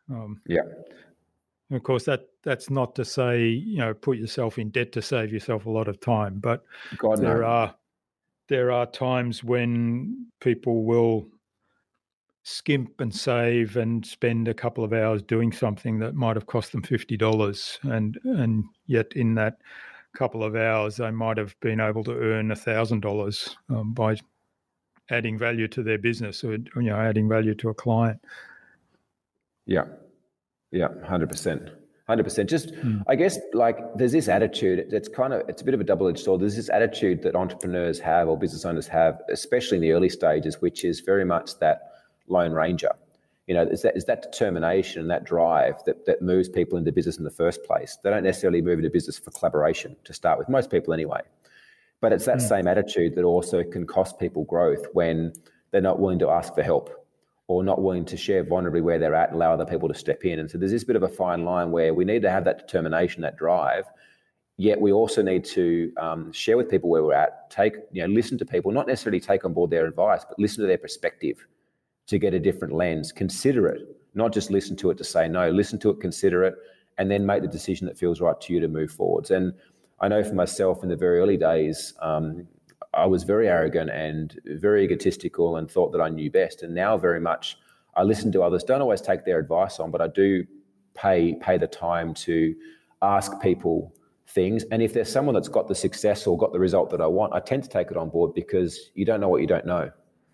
Speaker 2: Of course, that's not to say, put yourself in debt to save yourself a lot of time. But there are times when people will skimp and save and spend a couple of hours doing something that might have cost them $50, and yet in that couple of hours they might have been able to earn $1,000 by adding value to their business, or adding value to a client.
Speaker 1: Yeah, 100%. Just, I guess, there's this attitude. It's a bit of a double-edged sword. There's this attitude that entrepreneurs have, or business owners have, especially in the early stages, which is very much that Lone Ranger. Is that determination and that drive that moves people into business in the first place. They don't necessarily move into business for collaboration to start with, most people anyway. But it's that same attitude that also can cost people growth when they're not willing to ask for help or not willing to share vulnerably where they're at and allow other people to step in. And so there's this bit of a fine line where we need to have that determination, that drive, yet we also need to share with people where we're at, listen to people, not necessarily take on board their advice, but listen to their perspective to get a different lens, consider it, not just listen to it to say no, listen to it, consider it, and then make the decision that feels right to you to move forwards. And I know for myself in the very early days, I was very arrogant and very egotistical and thought that I knew best. And now very much I listen to others, don't always take their advice on, but I do pay the time to ask people things. And if there's someone that's got the success or got the result that I want, I tend to take it on board because you don't know what you don't know.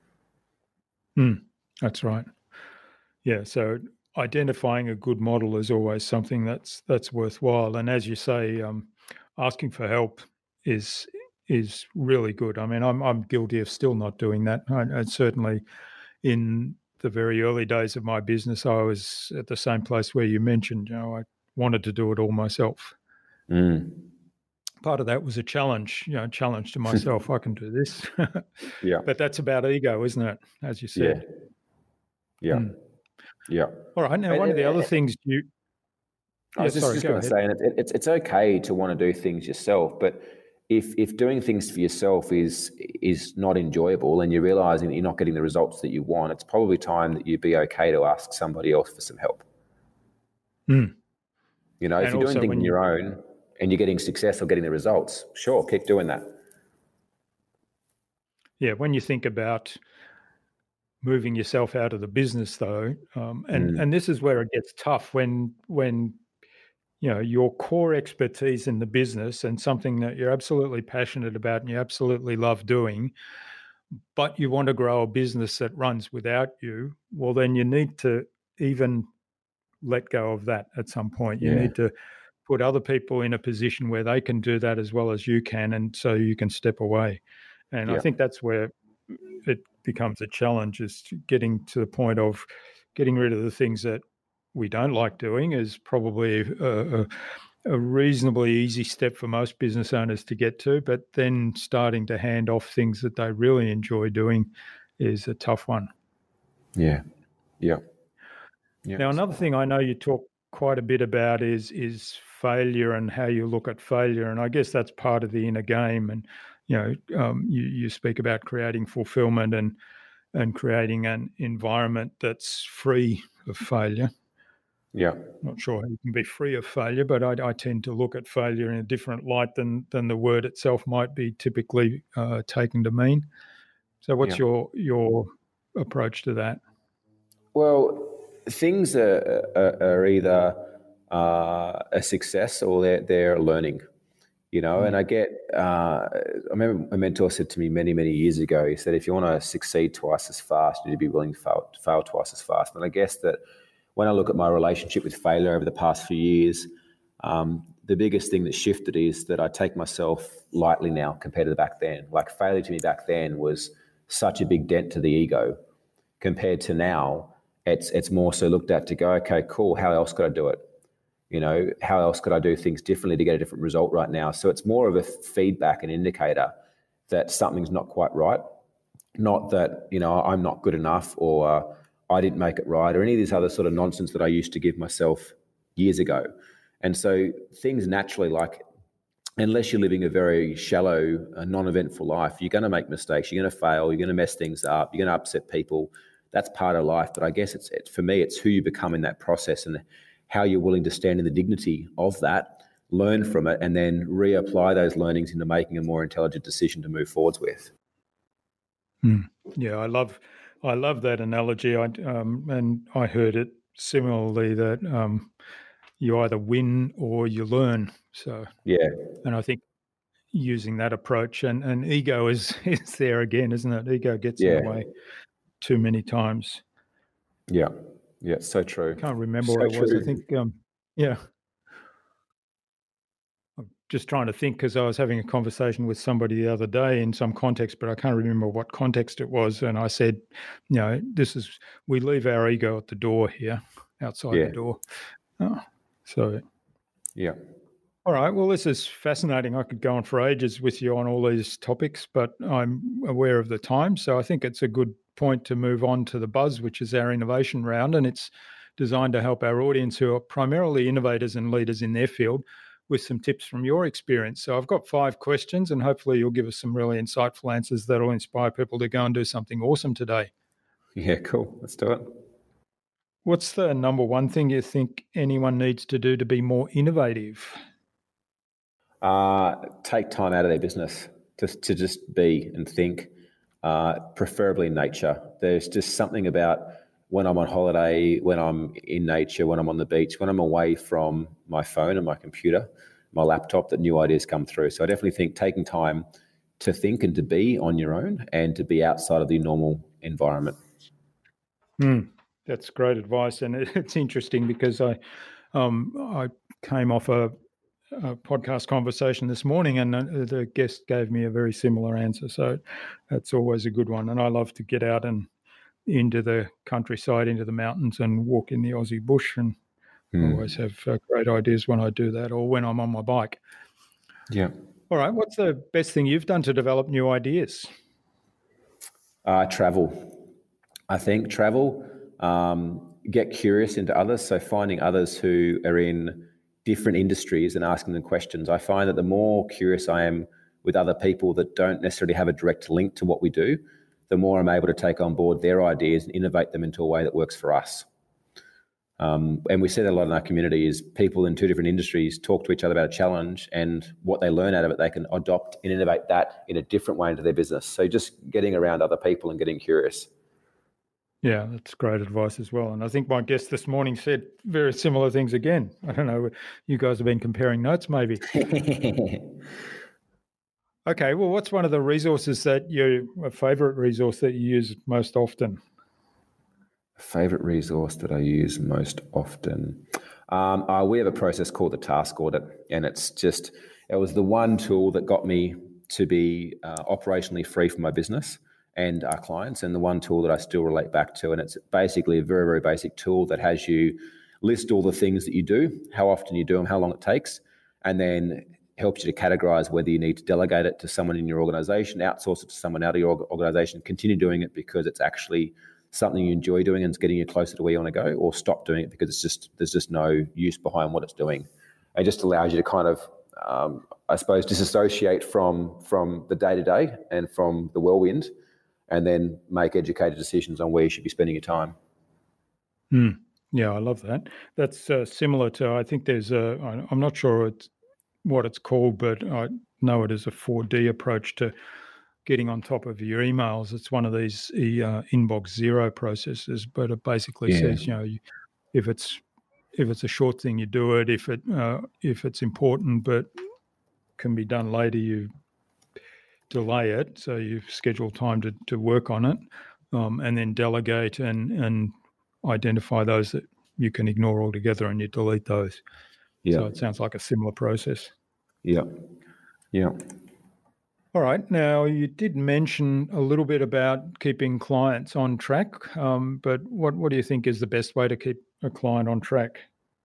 Speaker 2: That's right. Yeah. So identifying a good model is always something that's worthwhile. And as you say, asking for help is really good. I mean, I'm guilty of still not doing that. I certainly in the very early days of my business, I was at the same place where you mentioned, I wanted to do it all myself. Part of that was a challenge to myself. I can do this.
Speaker 1: Yeah.
Speaker 2: But that's about ego, isn't it? As you said.
Speaker 1: Yeah. Yeah.
Speaker 2: All right. Now, one of the other things
Speaker 1: I was just going to say, and it's okay to want to do things yourself, but if doing things for yourself is not enjoyable and you're realizing that you're not getting the results that you want, it's probably time that you'd be okay to ask somebody else for some help. If you're doing things on your own and you're getting success or getting the results, sure, keep doing that.
Speaker 2: Yeah, when you think about moving yourself out of the business, though, and this is where it gets tough when your core expertise in the business and something that you're absolutely passionate about and you absolutely love doing, but you want to grow a business that runs without you, well, then you need to even let go of that at some point. You need to put other people in a position where they can do that as well as you can, and so you can step away. And I think that's where it becomes a challenge, is getting to the point of getting rid of the things that we don't like doing is probably a reasonably easy step for most business owners to get to, but then starting to hand off things that they really enjoy doing is a tough one.
Speaker 1: Yeah.
Speaker 2: Now, another thing I know you talk quite a bit about is failure and how you look at failure, and I guess that's part of the inner game. And you speak about creating fulfillment and creating an environment that's free of failure.
Speaker 1: Yeah.
Speaker 2: Not sure how you can be free of failure, but I tend to look at failure in a different light than the word itself might be typically taken to mean. So what's your approach to that?
Speaker 1: Well, things are either a success or they're learning, and I remember a mentor said to me many, many years ago, he said, if you want to succeed twice as fast, you need to be willing to fail twice as fast. And I guess that when I look at my relationship with failure over the past few years, the biggest thing that shifted is that I take myself lightly now compared to back then. Like failure to me back then was such a big dent to the ego. Compared to now, it's more so looked at to go, okay, cool, how else could I do it? How else could I do things differently to get a different result right now? So it's more of a feedback, an indicator that something's not quite right. Not that, I'm not good enough or I didn't make it right or any of this other sort of nonsense that I used to give myself years ago. And so things naturally, like, unless you're living a very shallow, non-eventful life, you're going to make mistakes, you're going to fail, you're going to mess things up, you're going to upset people. That's part of life. But I guess it's for me, it's who you become in that process and how you're willing to stand in the dignity of that, learn from it, and then reapply those learnings into making a more intelligent decision to move forwards with.
Speaker 2: Yeah, I love that analogy. And I heard it similarly that you either win or you learn. So and I think using that approach and ego is there again, isn't it? Ego gets in the way too many times.
Speaker 1: Yeah, so true.
Speaker 2: I can't remember what it was. I think, I'm just trying to think because I was having a conversation with somebody the other day in some context, but I can't remember what context it was. And I said, we leave our ego at the door here, outside the door. Yeah. All right. Well, this is fascinating. I could go on for ages with you on all these topics, but I'm aware of the time. So I think it's a good point to move on to the buzz, which is our innovation round. And it's designed to help our audience, who are primarily innovators and leaders in their field, with some tips from your experience. So I've got 5 questions, and hopefully you'll give us some really insightful answers that'll inspire people to go and do something awesome today.
Speaker 1: Yeah, cool. Let's do it.
Speaker 2: What's the number one thing you think anyone needs to do to be more innovative?
Speaker 1: Take time out of their business to just be and think, preferably in nature. There's just something about when I'm on holiday, when I'm in nature, when I'm on the beach, when I'm away from my phone and my computer, my laptop, that new ideas come through. So I definitely think taking time to think and to be on your own and to be outside of the normal environment.
Speaker 2: That's great advice, and it's interesting because I came off a podcast conversation this morning, and the guest gave me a very similar answer. So that's always a good one. And I love to get out and into the countryside, into the mountains, and walk in the Aussie bush. And I always have great ideas when I do that, or when I'm on my bike.
Speaker 1: Yeah.
Speaker 2: All right. What's the best thing you've done to develop new ideas?
Speaker 1: Travel. I think travel. Get curious into others. So finding others who are in different industries and asking them questions. I find that the more curious I am with other people that don't necessarily have a direct link to what we do, the more I'm able to take on board their ideas and innovate them into a way that works for us. And we see that a lot in our community is people in 2 different industries talk to each other about a challenge, and what they learn out of it, they can adopt and innovate that in a different way into their business. So just getting around other people and getting curious.
Speaker 2: Yeah, that's great advice as well. And I think my guest this morning said very similar things again. I don't know, you guys have been comparing notes maybe. Okay, well, what's one of the resources a favourite resource that you use most often?
Speaker 1: Favorite resource that I use most often. We have a process called the task audit, and it was the one tool that got me to be operationally free from my business and our clients, and the one tool that I still relate back to. And it's basically a very, very basic tool that has you list all the things that you do, how often you do them, how long it takes, and then helps you to categorize whether you need to delegate it to someone in your organization, outsource it to someone out of your organization, continue doing it because it's actually something you enjoy doing and it's getting you closer to where you want to go, or stop doing it because there's just no use behind what it's doing. It just allows you to kind of, I suppose, disassociate from the day-to-day and from the whirlwind, and then make educated decisions on where you should be spending your time.
Speaker 2: Yeah, I love that. That's similar to, I think there's I'm not sure what it's called, but I know it is a 4D approach to getting on top of your emails. It's one of these inbox zero processes, but it basically says, if it's a short thing, you do it. If it's important but can be done later, you delay it. So you schedule time to work on it, and then delegate and identify those that you can ignore altogether, and you delete those. Yeah. So it sounds like a similar process.
Speaker 1: Yeah.
Speaker 2: All right. Now, you did mention a little bit about keeping clients on track, but what do you think is the best way to keep a client on track?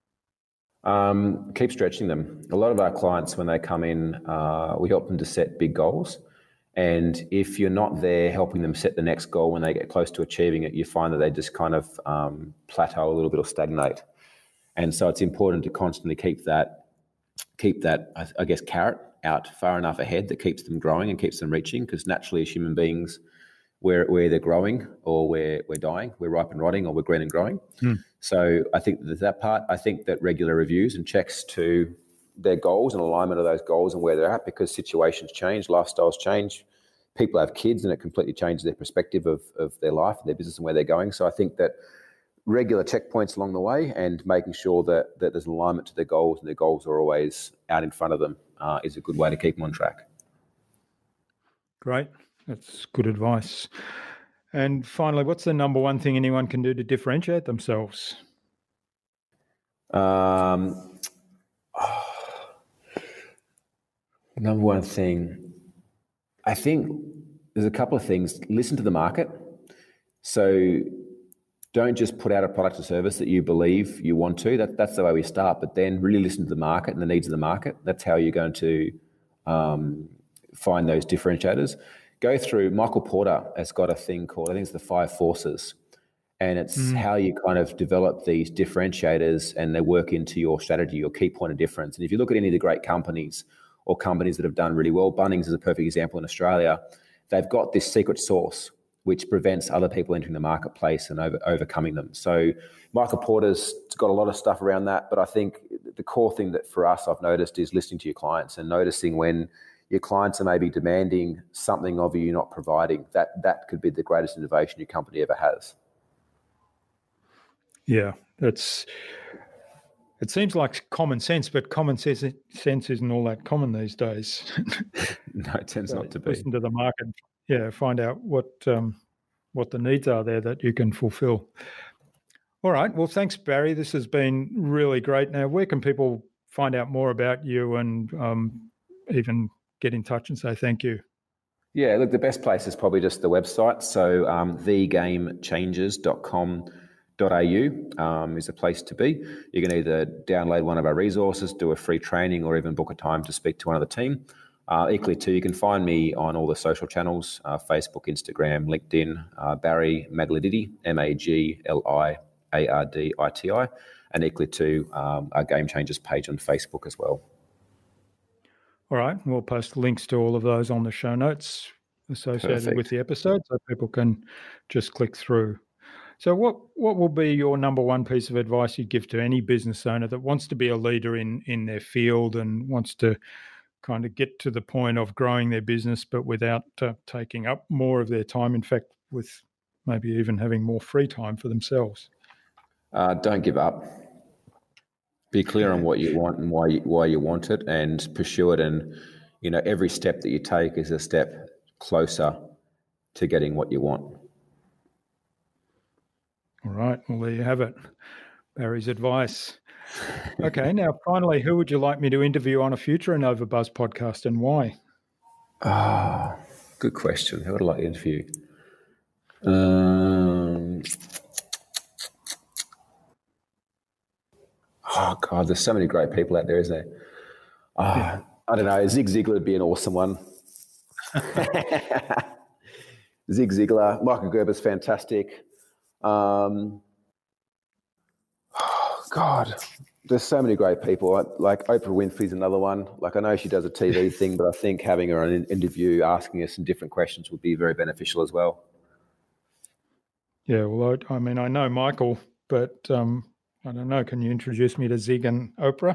Speaker 1: Keep stretching them. A lot of our clients, when they come in, we help them to set big goals. And if you're not there helping them set the next goal when they get close to achieving it, you find that they just kind of plateau a little bit or stagnate. And so it's important to constantly keep that, I guess, carrot out far enough ahead that keeps them growing and keeps them reaching, because naturally as human beings, we're either growing or we're dying, we're ripe and rotting, or we're green and growing. So I think there's that part. I think that regular reviews and checks to their goals and alignment of those goals and where they're at, because situations change, lifestyles change, people have kids, and it completely changes their perspective of their life and their business and where they're going. So I think that regular checkpoints along the way and making sure that there's an alignment to their goals and their goals are always out in front of them is a good way to keep them on track.
Speaker 2: Great. That's good advice. And finally, what's the number one thing anyone can do to differentiate themselves?
Speaker 1: Number one thing, I think there's a couple of things. Listen to the market. So don't just put out a product or service that you believe you want to. That's the way we start. But then really listen to the market and the needs of the market. That's how you're going to find those differentiators. Go through, Michael Porter has got a thing called, I think it's the 5 forces. And it's how you kind of develop these differentiators and they work into your strategy, your key point of difference. And if you look at any of the great companies or companies that have done really well, Bunnings is a perfect example in Australia. They've got this secret sauce which prevents other people entering the marketplace and overcoming them. So Michael Porter's got a lot of stuff around that, but I think the core thing that for us I've noticed is listening to your clients and noticing when your clients are maybe demanding something of you you're not providing. That could be the greatest innovation your company ever has.
Speaker 2: Yeah, it seems like common sense, but common sense isn't all that common these days.
Speaker 1: No, it tends not to be.
Speaker 2: Listen to the market. Yeah, find out what the needs are there that you can fulfill. All right. Well, thanks, Barry. This has been really great. Now, where can people find out more about you and even get in touch and say thank you?
Speaker 1: Yeah, look, the best place is probably just the website. So thegamechangers.com.au is a place to be. You can either download one of our resources, do a free training, or even book a time to speak to one of the team. Equally, too, you can find me on all the social channels, Facebook, Instagram, LinkedIn, Barry Magliditi, Magliarditi, and equally, too, our Game Changers page on Facebook as well.
Speaker 2: All right. We'll post links to all of those on the show notes associated with the episode so people can just click through. So what will be your number one piece of advice you'd give to any business owner that wants to be a leader in their field and wants to kind of get to the point of growing their business, but without taking up more of their time, in fact, with maybe even having more free time for themselves?
Speaker 1: Don't give up. Be clear on what you want and why you want it, and pursue it. And every step that you take is a step closer to getting what you want.
Speaker 2: All right. Well, there you have it. Barry's advice. Okay. Now, finally, who would you like me to interview on a future InnovaBuzz podcast and why?
Speaker 1: Good question. Who would I like to interview? Oh, God, there's so many great people out there, isn't there? I don't know. Zig Ziglar would be an awesome one. Zig Ziglar. Michael Gerber's fantastic. God, there's so many great people. Like Oprah Winfrey's another one. Like, I know she does a TV thing, but I think having her on an interview, asking her some different questions would be very beneficial as well.
Speaker 2: Yeah, well, I mean, I know Michael, but I don't know. Can you introduce me to Zig and Oprah?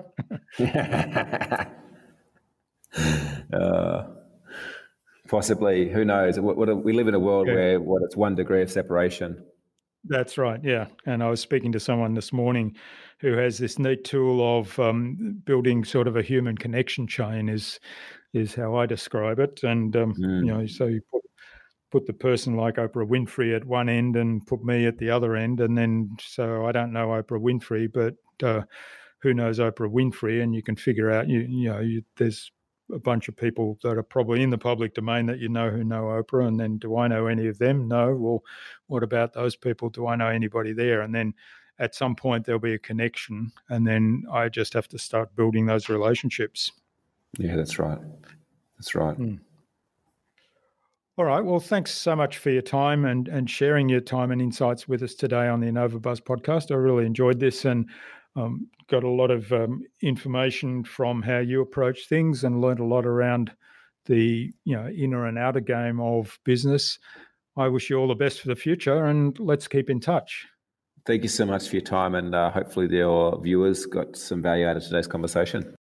Speaker 1: Possibly. Who knows? We live in a world where it's 1 degree of separation. That's
Speaker 2: right, yeah. And I was speaking to someone this morning who has this neat tool of building sort of a human connection chain is how I describe it. And, so you put the person like Oprah Winfrey at one end and put me at the other end. And then, so I don't know Oprah Winfrey, but who knows Oprah Winfrey? And you can figure out, there's a bunch of people that are probably in the public domain that who know Oprah, and then do I know any of them? No. Well, what about those people? Do I know anybody there? And then at some point there'll be a connection, and then I just have to start building those relationships.
Speaker 1: Yeah, that's right. That's right.
Speaker 2: All right. Well, thanks so much for your time and sharing your time and insights with us today on the InnovaBuzz podcast. I really enjoyed this and got a lot of information from how you approach things and learned a lot around the inner and outer game of business. I wish you all the best for the future, and let's keep in touch.
Speaker 1: Thank you so much for your time, and hopefully your viewers got some value out of today's conversation.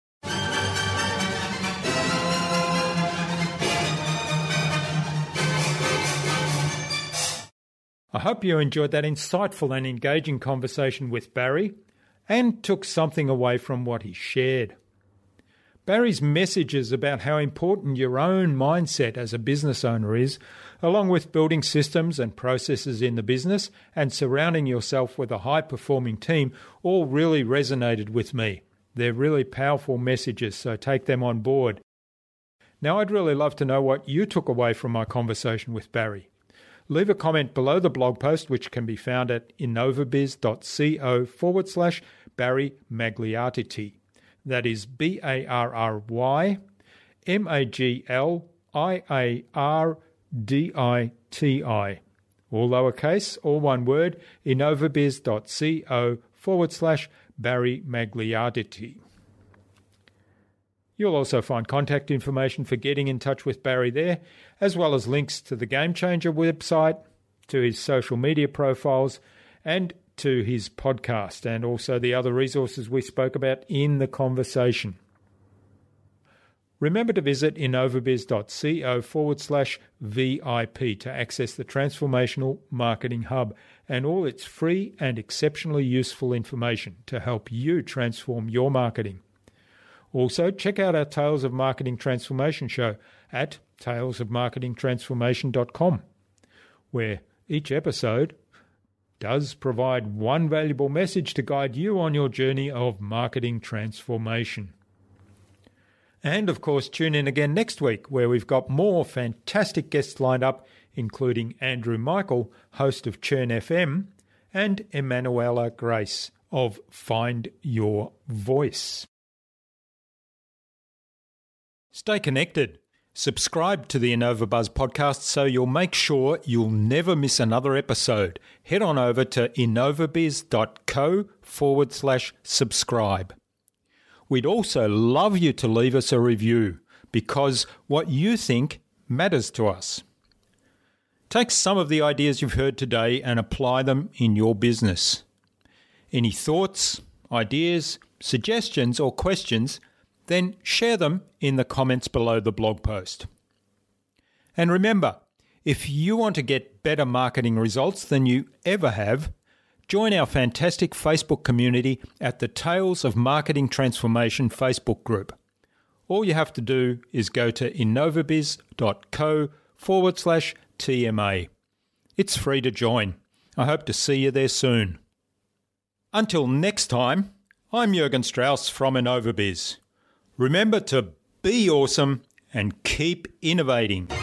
Speaker 2: I hope you enjoyed that insightful and engaging conversation with Barry and took something away from what he shared. Barry's messages about how important your own mindset as a business owner is, along with building systems and processes in the business and surrounding yourself with a high-performing team, all really resonated with me. They're really powerful messages, so take them on board. Now, I'd really love to know what you took away from my conversation with Barry. leave a comment below the blog post, which can be found at innovabiz.co/Barry Magliardi. That is BarryMagliardi. All lowercase, all one word, innovabiz.co/Barry Magliardi. You'll also find contact information for getting in touch with Barry there, as well as links to the Game Changer website, to his social media profiles, and to his podcast, and also the other resources we spoke about in the conversation. Remember to visit innovabiz.co/VIP to access the Transformational Marketing Hub and all its free and exceptionally useful information to help you transform your marketing. Also, check out our Tales of Marketing Transformation show at talesofmarketingtransformation.com, where each episode does provide one valuable message to guide you on your journey of marketing transformation. And, of course, tune in again next week, where we've got more fantastic guests lined up, including Andrew Michael, host of Churn FM, and Emanuela Grace of Find Your Voice. Stay connected. Subscribe to the InnovaBuzz podcast so you'll make sure you'll never miss another episode. Head on over to innovabiz.co/subscribe. We'd also love you to leave us a review, because what you think matters to us. Take some of the ideas you've heard today and apply them in your business. Any thoughts, ideas, suggestions or questions, then share them in the comments below the blog post. And remember, if you want to get better marketing results than you ever have, join our fantastic Facebook community at the Tales of Marketing Transformation Facebook group. All you have to do is go to innovabiz.co/TMA. It's free to join. I hope to see you there soon. Until next time, I'm Jürgen Strauss from InnovaBiz. Remember to be awesome and keep innovating.